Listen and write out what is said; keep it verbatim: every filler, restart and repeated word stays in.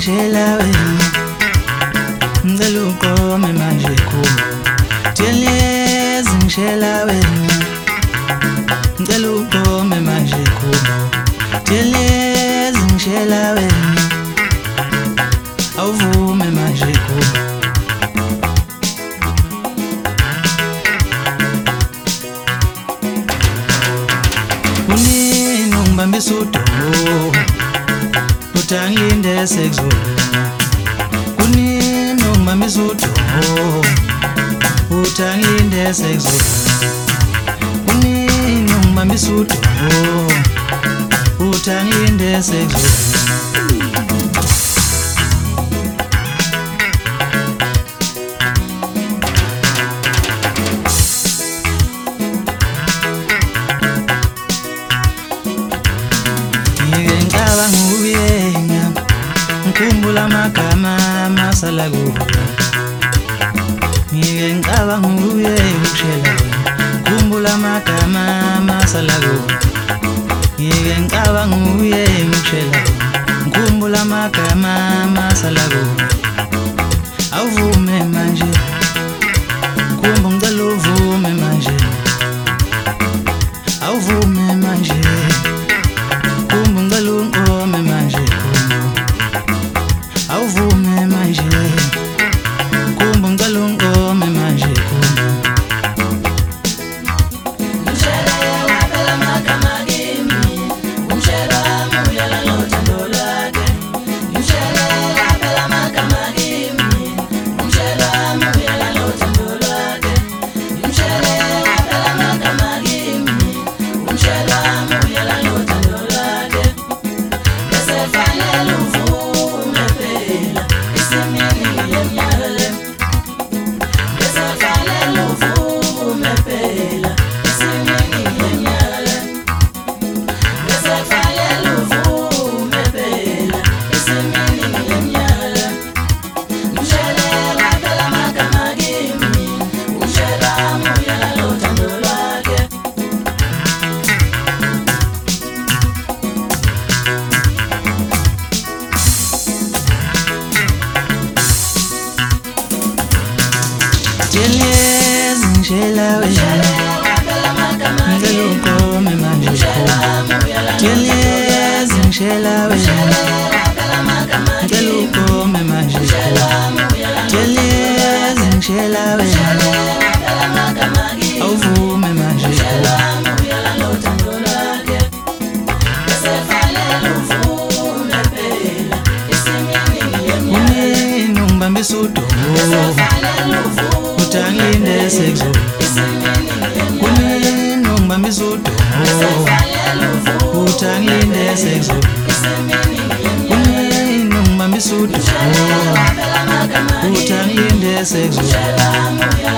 ngishela wena ngicela uqome manje khulu Tiyelezi ngishela wena ngicela uqome manje khulu Tiyelezi ngishela wena awuvume manje khulu Unini ungibambisa udomo Utangilinde sekuzolunga Kunini ungibambisa udomo Utangilinde sekuzolunga Kunini ungibambisa udomo Utangilinde sekuzolunga Ngikhumbula amagama masala kuwe Ngike ngicabanga uye ukushela Ngikhumbula amagama masala kuwe Ngike ngicabanga uye ukushela Ngikhumbula amagama masala kuwe Awuvume manje Khumba ngicela uvume manje Awuvume manje Khumba ngicela unqome manje Awuvume manje Khumba ngicela unqome manje Ngishela phela amagama kimi Umshelo wami uyala nothando lwakhe Ngishela phela amagama kimi Umshelo wami uyala nothando lwakhe Ngishela phela amagama kimi Umshelo wami uyala nothando lwakhe Bese fanele uvume phela isimini yemnyakale Bese fanele uvume phela isimini yemnyakale Bese fanele uvume phela isimini yemnyakale Ngishela phela amagama kimi Umshelo wami uyala nothando lwakhe Tiyelezi ngishela wena ngicela uqome manje Tiyelezi ngishela wena ngicela uqome manje Tiyelezi ngishela wena awuvume manje Unini ungibambisa udomo Utangilinde sekuzolunga Kunini ungibambisa udomo Utangilinde sekuzolunga Kunini ungibambisa udomo Utangilinde sekuzolunga